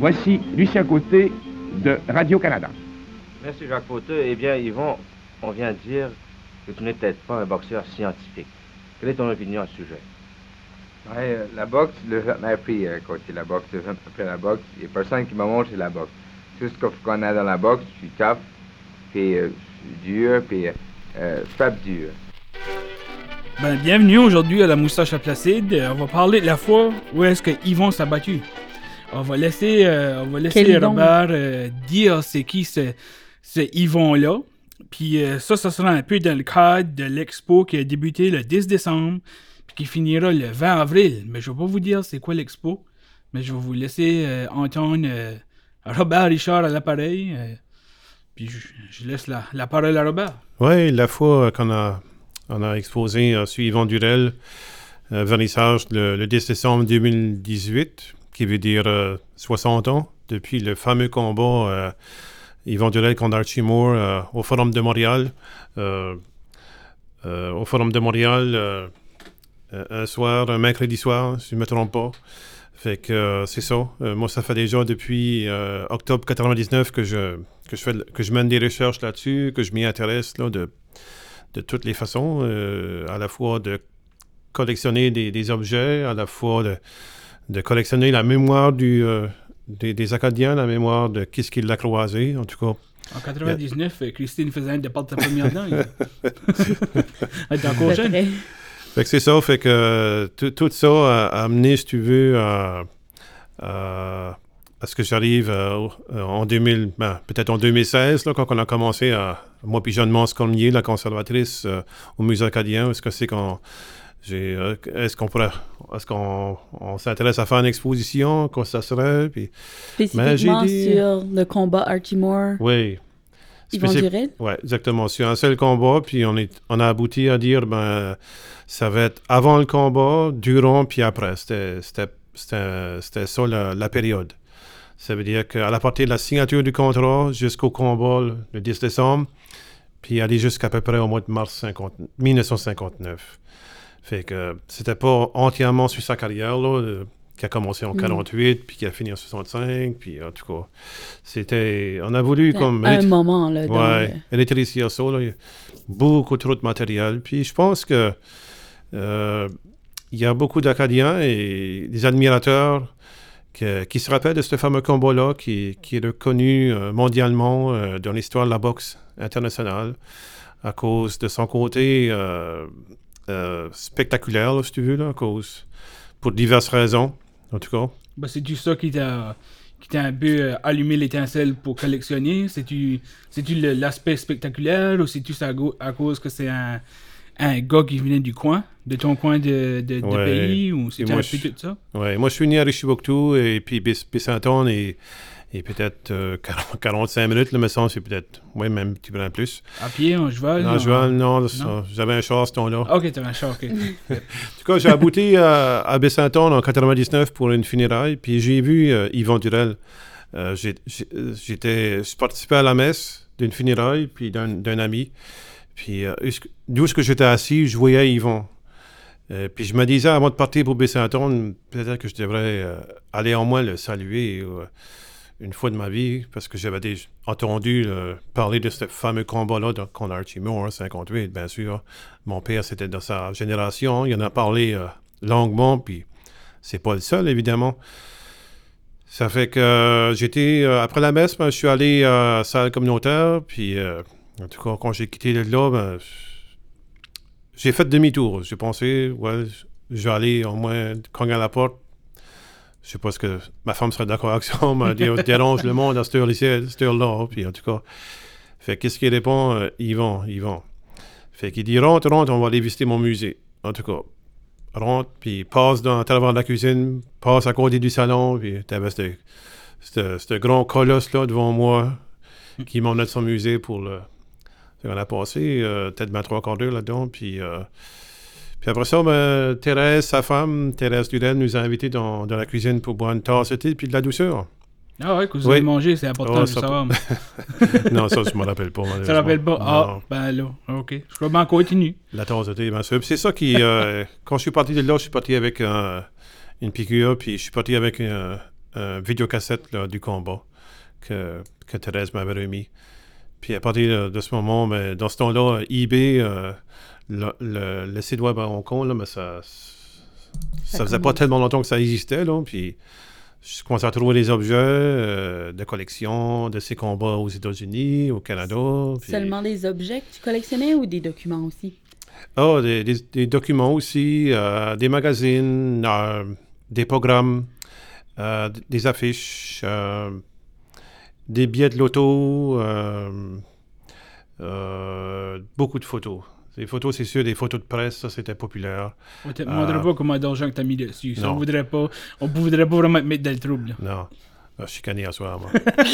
Voici Lucien Côté de Radio-Canada. Merci Jacques Fauteux. Eh bien, Yvon, on vient de dire que tu n'es peut-être pas un boxeur scientifique. Quelle est ton opinion à ce sujet? Ouais, la boxe, je l'ai jamais appris, côté la boxe. J'ai jamais appris la boxe. Il n'y a personne qui m'a montré la boxe. Tout ce qu'on connaît dans la boxe, je suis tough, puis je suis dur, puis frappe dur. Ben, bienvenue aujourd'hui à la Moustache à Placide. On va parler de la fois où est-ce que Yvon s'est battu. On va laisser Robert dire c'est qui ce Yvon-là. Puis ça sera un peu dans le cadre de l'expo qui a débuté le 10 décembre puis qui finira le 20 avril. Mais je ne vais pas vous dire c'est quoi l'expo, mais je vais vous laisser entendre Robert Richard à l'appareil. Puis je laisse la parole à Robert. Oui, la fois qu'on a exposé sur Yvon Durel, vernissage le 10 décembre 2018, qui veut dire 60 ans, depuis le fameux combat Yvon Durel contre Archie Moore au Forum de Montréal. Au Forum de Montréal, un mercredi soir, si je ne me trompe pas. Fait que c'est ça. Moi, ça fait déjà depuis octobre 99 que je mène des recherches là-dessus, que je m'y intéresse là, de toutes les façons, à la fois de collectionner des objets, à la fois de collectionner la mémoire des Acadiens, la mémoire de qui ce qui l'a croisé, en tout cas. En 99, Christine faisait un départ de sa première dent. Elle était encore jeune. Fait que c'est ça, fait que tout ça a amené, si tu veux, à ce que j'arrive en 2000, peut-être en 2016, là, quand on a commencé moi puis Jeanne Mance-Cormier, la conservatrice au Musée acadien, est-ce qu'on s'intéresse à faire une exposition, quoi ça serait, puis spécifiquement sur le combat Archie Moore. Oui. Yvon Durel? Oui, exactement. Sur un seul combat, puis on a abouti à dire, ça va être avant le combat, durant, puis après. C'était ça la période. Ça veut dire qu'à la partir de la signature du contrat jusqu'au combat le 10 décembre, puis aller jusqu'à peu près au mois de mars 1959. Fait que c'était pas entièrement sur sa carrière, là, qui a commencé en 48, puis qui a fini en 65, puis en tout cas, on a voulu comme... un moment, là. Ouais, électricier ça, là, il y a beaucoup trop de matériel, puis je pense que il y a beaucoup d'Acadiens et des admirateurs qui se rappellent de ce fameux combat-là, qui est reconnu mondialement dans l'histoire de la boxe internationale, à cause de son côté... spectaculaire, là, si tu veux, là, pour diverses raisons, en tout cas. C'est-tu ça qui t'a un peu allumé l'étincelle pour collectionner? C'est-tu l'aspect spectaculaire ou c'est-tu à cause que c'est un gars qui venait du coin, de ton coin de pays, ou c'était un peu tout ça? Oui, moi je suis né à Richibouctou et puis Baie-Saint-Anne et peut-être 45 minutes, là, me semble, c'est peut-être, même un petit peu plus. À pied, en cheval? En cheval, non. J'avais un char ce temps-là. OK, t'avais un char, OK. En tout cas, j'ai abouti à Baie-Saint-Anne en 99 pour une funéraille, puis j'ai vu Yvon Durel. Je participais à la messe d'une funéraille, puis d'un ami. Puis d'où est-ce que j'étais assis, je voyais Yvon. Puis je me disais, avant de partir pour Baie-Saint-Anne, peut-être que je devrais aller au moins le saluer une fois de ma vie, parce que j'avais déjà entendu parler de ce fameux combat-là contre Archie Moore, 58, bien sûr. Mon père, c'était dans sa génération. Il en a parlé longuement, puis c'est pas le seul, évidemment. Ça fait que j'étais... après la messe, je suis allé à la salle communautaire, puis en tout cas, quand j'ai quitté là, j'ai fait demi-tour. J'ai pensé, je vais aller au moins cogner à la porte. Je sais pas ce que ma femme serait d'accord avec ça, mais dérange le monde à cette heure-là, puis en tout cas. Fait qu'est-ce qu'il répond? Yvon. Fait qu'il dit, rentre, on va aller visiter mon musée. En tout cas, rentre, puis passe à travers la cuisine, passe à côté du salon, puis t'avais ce grand colosse-là devant moi, qui m'emmenait de son musée pour le... On a passé peut-être 3 quarts d'heure là-dedans, puis après ça, Thérèse, sa femme, Thérèse Durel, nous a invités dans la cuisine pour boire une tasse de thé puis de la douceur. Ah ouais, que vous avez mangé, c'est important de savoir. Non, ça, je ne me rappelle pas. Ça ne rappelle pas? Ah, ben là, OK. Je crois bien qu'on continue. La tasse de thé, bien sûr. C'est ça qui... quand je suis parti de là, je suis parti avec une piqûre, puis je suis parti avec vidéocassette là, du combat que Thérèse m'avait remis. Puis à partir de ce moment, mais dans ce temps-là, eBay, le site web à Hong Kong, là, mais ça faisait pas tellement longtemps que ça existait. Là, puis je commençais à trouver des objets de collection de ces combats aux États-Unis, au Canada. Puis... Seulement des objets que tu collectionnais ou des documents aussi? Ah, des documents aussi, des magazines, des programmes, des affiches, des billets de loto, beaucoup de photos. Les photos, c'est sûr, des photos de presse, ça, c'était populaire. On ne te demanderait pas combien d'argent que tu as mis dessus. Ça, on voudrait pas vraiment te mettre dans le trouble. Là. Non. Je suis canné à soir, moi.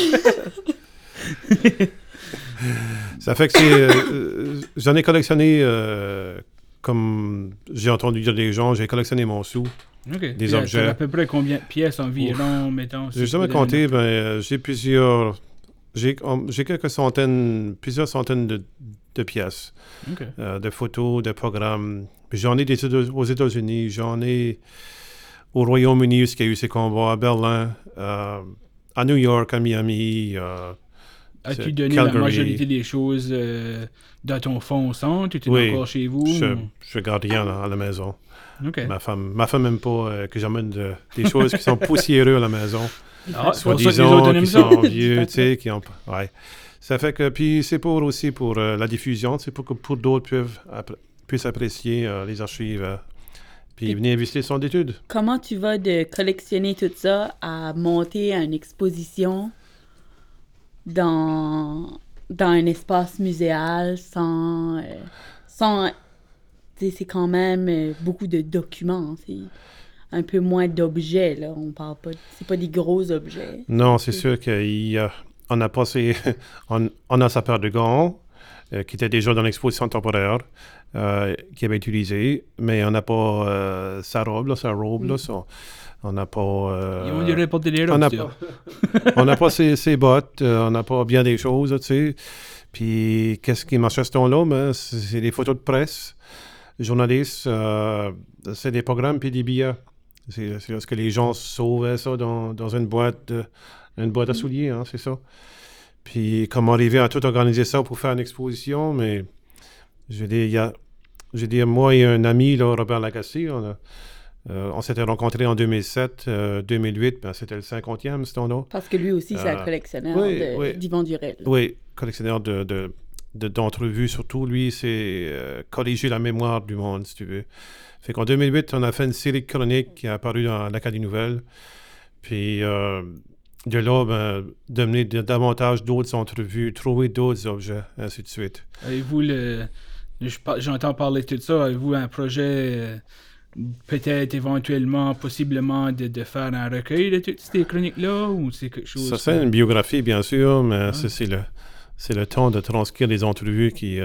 Ça fait que j'en ai collectionné, comme j'ai entendu dire des gens, j'ai collectionné mon sou. Okay. Des objets. À peu près combien de pièces environ, mettons? J'ai jamais compté, j'ai plusieurs... J'ai plusieurs centaines de pièces, de photos, de programmes. Puis j'en ai aux États-Unis, j'en ai au Royaume-Uni, où il y a eu ces combats, à Berlin, à New York, à Miami, as-tu donné Calgary. La majorité des choses dans ton fond au centre? Tu es encore chez vous? Je garde rien à la maison. Okay. Ma femme n'aime pas que j'amène des choses qui sont poussiéreuses à la maison. Soit disant qui sont vieux, tu sais, qui ont... Ouais. Ça fait que... Puis c'est aussi pour la diffusion, c'est pour que d'autres puissent apprécier les archives, puis venir visiter son étude. Comment tu vas de collectionner tout ça à monter une exposition dans un espace muséal sans c'est quand même beaucoup de documents, c'est un peu moins d'objets, là, on parle pas, c'est pas des gros objets. Non, c'est sûr qu'on a passé, on a sa paire de gants, qui était déjà dans l'exposition temporaire, qui avait utilisé, mais on n'a pas sa robe, là, on n'a pas... Ils vont lui reporter les robes, on n'a pas ses bottes, on n'a pas bien des choses, tu sais. Puis, qu'est-ce qui marche à ce temps-là? Ben, c'est des photos de presse, journalistes, c'est des programmes puis des billets. C'est ce que les gens sauvaient ça dans une boîte à souliers, hein, c'est ça. Puis, comment arriver à tout organiser ça pour faire une exposition, mais je veux dire, moi et un ami, là, Robert Lagacé, on s'était rencontrés en 2007, 2008, ben, c'était le 50e, ce temps-là. Parce que lui aussi, c'est un collectionneur d'Yvon Durel. Oui, collectionneur d'entrevues, surtout. Lui, c'est colléger la mémoire du monde, si tu veux. Fait qu'en 2008, on a fait une série de chroniques qui est apparue dans l'Acadie Nouvelle. Puis, de là, ben, d'amener davantage d'autres entrevues, trouver d'autres objets, ainsi de suite. Avez-vous j'entends parler de tout ça, avez-vous un projet... peut-être éventuellement, possiblement, de faire un recueil de toutes ces chroniques-là, ou c'est quelque chose... Ça, c'est une biographie, bien sûr, mais c'est le temps de transcrire des entrevues qui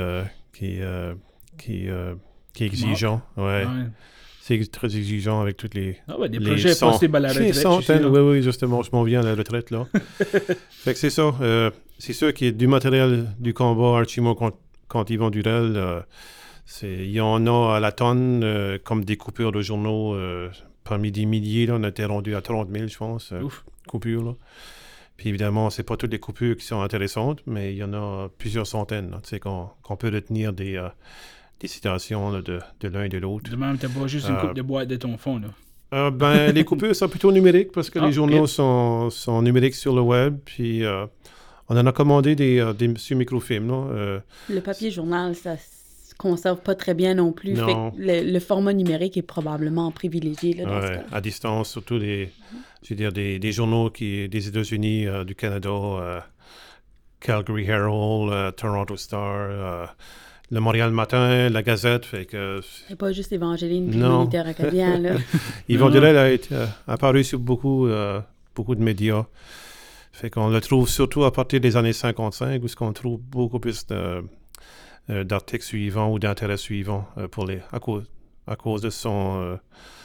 est exigeant. Ouais. C'est très exigeant avec toutes les... des projets possibles à la retraite. Centaines, oui, justement, je m'en viens à la retraite, là. Fait que c'est ça. C'est sûr qu'il y a du matériel du combat Archimor contre Yvon Durel. Il y en a à la tonne, comme des coupures de journaux parmi des milliers. Là, on était rendu à 30 000, je pense, coupures. Là. Puis évidemment, c'est pas toutes les coupures qui sont intéressantes, mais il y en a plusieurs centaines là, qu'on peut retenir des citations là, de l'un et de l'autre. De même, t'as pas juste une coupe de boîte de ton fond, là. Les coupures sont plutôt numériques parce que les journaux sont numériques sur le web. Puis on en a commandé des sur microfilm. Là, le papier journal, ça conserve pas très bien non plus. Non. Fait que le format numérique est probablement privilégié. Là, dans ce cas. À distance, surtout des journaux des États-Unis, du Canada, Calgary Herald, Toronto Star, le Montréal Matin, la Gazette. Fait que c'est pas juste Évangéline puis Militaire Acadien. Là. Yvon Durel a été apparu sur beaucoup de médias. Fait qu'on le trouve surtout à partir des années 55, où on trouve beaucoup plus d'articles suivants ou d'intérêts suivants à cause de son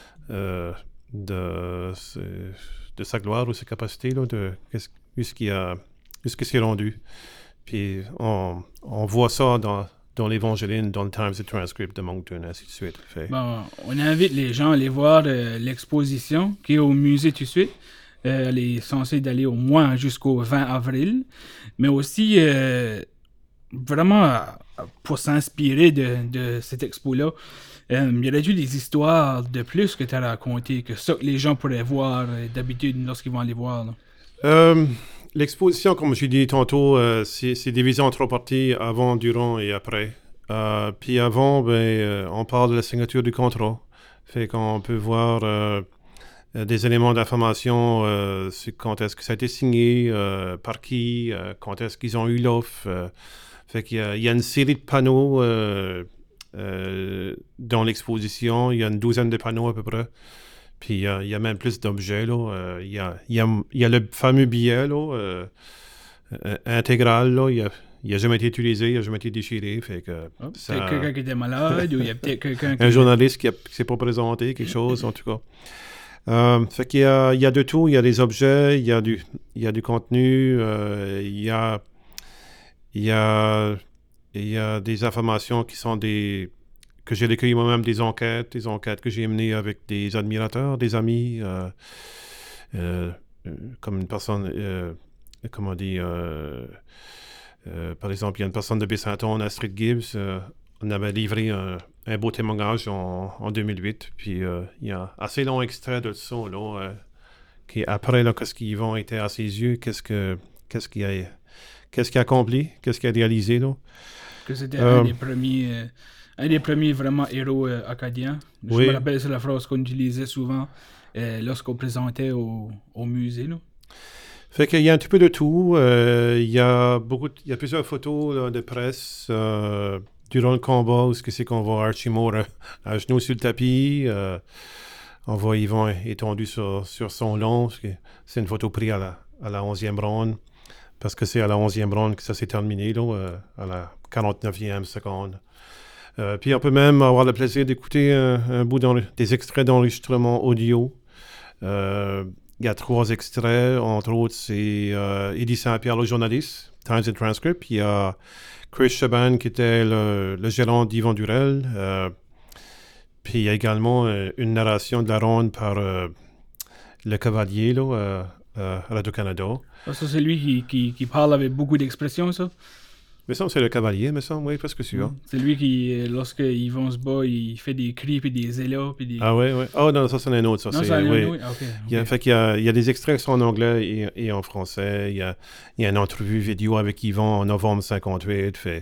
de sa gloire ou ses capacités là, de ce qui s'est rendu. Puis on voit ça dans l'Évangéline, dans le Times et Transcript de Moncton, ainsi de suite. Bon, on invite les gens à aller voir l'exposition qui est au musée tout de suite. Elle est censée d'aller au moins jusqu'au 20 avril. Mais aussi, vraiment, pour s'inspirer de cette expo-là, il y aurait-tu des histoires de plus que tu as racontées, que ça que les gens pourraient voir d'habitude lorsqu'ils vont aller voir? Là? L'exposition, comme je dit tantôt, c'est divisé en 3 parties, avant, durant et après. Puis avant, on parle de la signature du contrat. Fait qu'on peut voir des éléments d'information sur quand est-ce que ça a été signé, par qui, quand est-ce qu'ils ont eu l'offre. Fait qu'il y a une série de panneaux dans l'exposition. Il y a une 12aine de panneaux à peu près. Puis il y a même plus d'objets. Là. Il y a le fameux billet là, intégral. Là. Il n'a jamais été utilisé, il n'a jamais été déchiré. Fait que peut-être quelqu'un qui était malade ou il y a peut-être quelqu'un qui... Un journaliste qui ne s'est pas présenté, quelque chose en tout cas. Fait qu'il y a de tout. Il y a des objets, il y a du contenu, il y a des informations qui sont que j'ai recueillies moi-même, des enquêtes que j'ai menées avec des admirateurs, des amis, comme une personne, comment dire, par exemple, il y a une personne de Baie-Saint-Anne, Astrid Gibbs, on avait livré un beau témoignage en 2008, puis il y a un assez long extrait de ça, là, qui après, là, qu'est-ce qu'ils vont être à ses yeux, qu'est-ce qu'il a accompli, qu'est-ce qu'il a réalisé, là. Que c'était un des premiers vraiment héros acadiens. Je me rappelle, c'est la phrase qu'on utilisait souvent lorsqu'on présentait au musée, là. Fait qu'il y a un petit peu de tout. Il y a plusieurs photos là, de presse durant le combat où c'est qu'on voit Archie Moore à genoux sur le tapis. On voit Yvon étendu sur son long. C'est une photo prise à la 11e ronde. Parce que c'est à la 11e ronde que ça s'est terminé, là, à la 49e seconde. Puis on peut même avoir le plaisir d'écouter un bout des extraits d'enregistrement audio. Il y a 3 extraits, entre autres, c'est Eddie Saint-Pierre, le journaliste, Times and Transcript. Il y a Chris Chaban, qui était le gérant d'Yvon Durel. Puis il y a également une narration de la ronde par le cavalier, là, Radio-Canada. Ça, c'est lui qui parle avec beaucoup d'expressions, ça? Mais ça, c'est le cavalier, mais ça, oui, parce que c'est sûr. C'est lui qui, lorsque Yvon se bat, il fait des cris puis des élas puis des... Ah oui, oui. Oh non, ça, c'est un autre, ça. Non, c'est un autre, okay. Fait qu'il y a des extraits qui sont en anglais et en français. Il y a une entrevue vidéo avec Yvon en novembre 58. Fait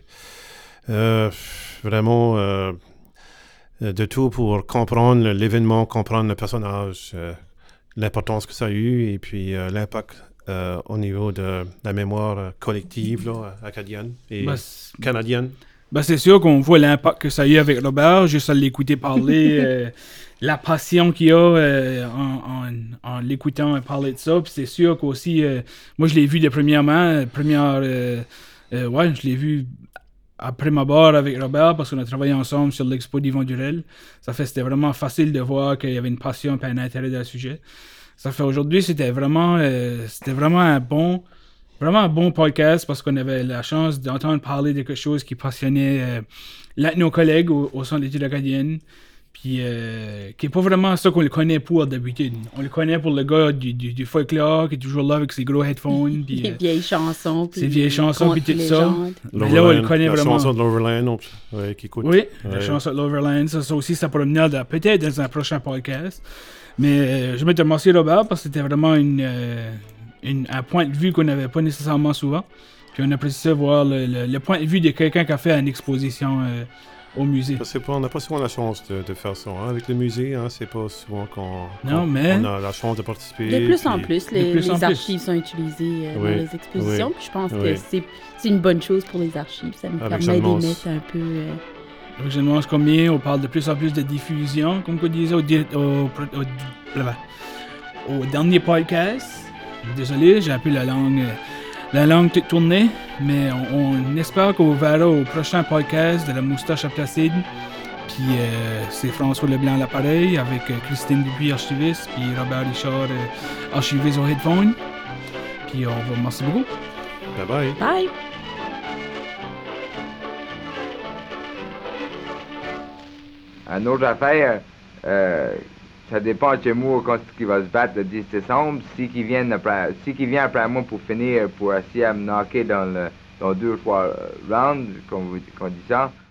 vraiment de tout pour comprendre l'événement, comprendre le personnage, l'importance que ça a eu et puis l'impact au niveau de la mémoire collective là, acadienne et canadienne. C'est sûr qu'on voit l'impact que ça a eu avec Robert, juste à l'écouter parler, la passion qu'il a en l'écoutant parler de ça. Puis c'est sûr qu'aussi, moi je l'ai vu de première main, je l'ai vu après ma barre avec Robert parce qu'on a travaillé ensemble sur l'expo d'Yvon Durel. Ça fait c'était vraiment facile de voir qu'il y avait une passion et un intérêt dans le sujet. Ça fait aujourd'hui, c'était vraiment un bon podcast parce qu'on avait la chance d'entendre parler de quelque chose qui passionnait nos collègues au Centre d'études acadiennes. Puis qui n'est pas vraiment ça qu'on le connaît pour d'habitude. On le connaît pour le gars du folklore qui est toujours là avec ses gros headphones. Puis, les vieilles chansons. Ses vieilles chansons puis tout ça. Mais là, on le connaît vraiment. La chanson de l'Overland, qui écoute. Oui, la chanson de l'Overland. Ça aussi, ça pourrait venir peut-être dans un prochain podcast. Mais je veux te remercier, Robert, parce que c'était vraiment un point de vue qu'on n'avait pas nécessairement souvent. Puis on appréciait voir le point de vue de quelqu'un qui a fait une exposition au musée. On n'a pas souvent la chance de faire ça. Hein. Avec le musée, hein, c'est pas souvent qu'on a la chance de participer. De plus en plus, les archives sont utilisées dans les expositions. Puis je pense que c'est une bonne chose pour les archives. Ça nous permet d'émettre un peu... Je me demande combien on parle de plus en plus de diffusion, comme on disait au dernier podcast. Désolé, j'ai un peu la langue toute tournée, mais on espère qu'on verra au prochain podcast de la Moustache à Placide. Puis c'est François Leblanc à l'appareil avec Christine Dupuis, archiviste, puis Robert Richard, archiviste au headphone. Puis on vous remercie beaucoup. Bye bye. Bye. Une autre affaire, ça dépend de chez moi quand il va se battre le 10 décembre. Si qui vient après moi pour finir, pour essayer à me knocker dans 2 ou 3 rounds, comme on dit ça,